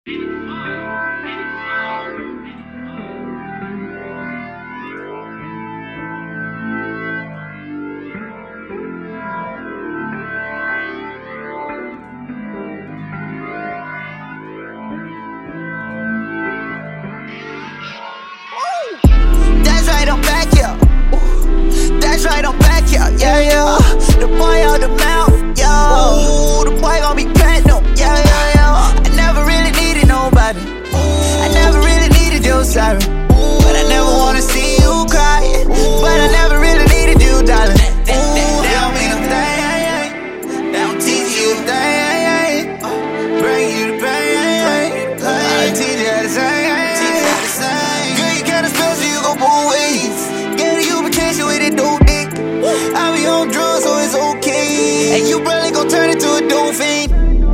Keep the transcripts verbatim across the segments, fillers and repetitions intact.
That's right, I'm back here. That's right, I'm back here. Yeah, yeah. The boy out the mouth. Yo, the boy gon' be platinum. Yeah, yeah, yeah. I never really needed nobody. I never really needed your sorry. But I never wanna see you cry. But I never really needed you, darling. They don't mean a thing. They don't teach you a thing. Bring you the pain. I teach you how to sing. Girl, you kinda special, you go both ways. Gave you potential with it, dope dick. I be on drugs, so it's okay. And you probably gon' turn into a dolphin.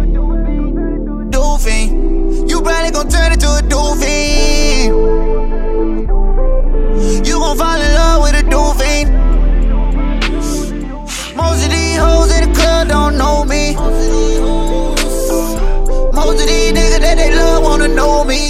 Dolphin. You probably gon' turn into a dolphin. You gon' fall in love with a dolphin. Most of these hoes in the club don't know me. Most of these niggas that they love wanna know me.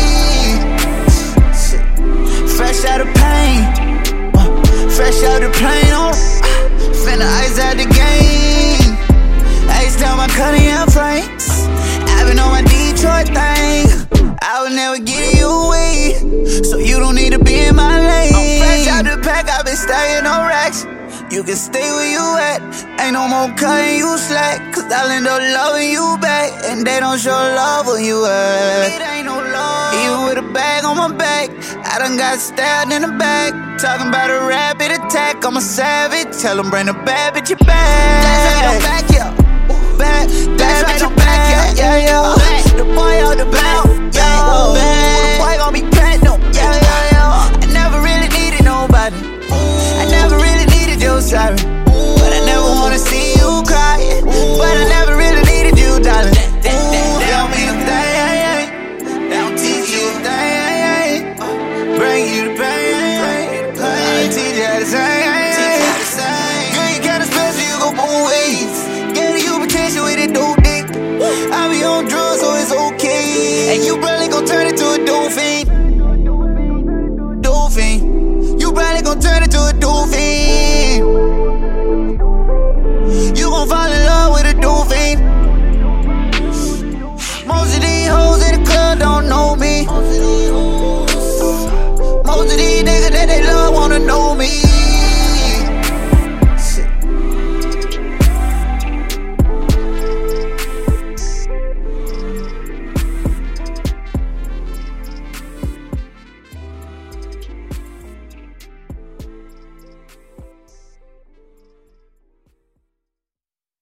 Fresh out of pain, uh, fresh out the plane, oh, uh, finna ice out the game. Ice down my Cunningham frames. I been on my Detroit thing. I would never get you away, so you don't need to be in my lane. I'm fresh out the pack, I been stacking on racks. You can stay where you at, ain't no more cutting you slack. Cause I'll end up loving you back, and they don't show love when you act. It ain't no love. Even with a bag on my back, I done got stabbed in the back. Talking about a rapid attack, I'm a savage. Tell them bring the bad bitch back. That's right, I'm back, yeah. Back, that's right, I'm back, yeah, yeah, yeah. Back. The boy out the mouth, yo. The boy gon' be platinum, yeah, yeah, yeah. I never really needed nobody. I never really needed your sorry. But I never wanna see you cry. But I never really needed you, darling. They don't mean a thing. They don't teach you a thing. Bring you the pain. I teach you how to sing. Girl, you kinda special, you go both ways. Gave you potential with it, dope dick. I be on drugs, so it's okay. And you probably gon' turn into a dolphin. Dolphin. You probably gon' turn into a dolphin. You gon' fall in love with a dolphin. Most of these hoes in the club don't know me. Most of these niggas that they love wanna know me.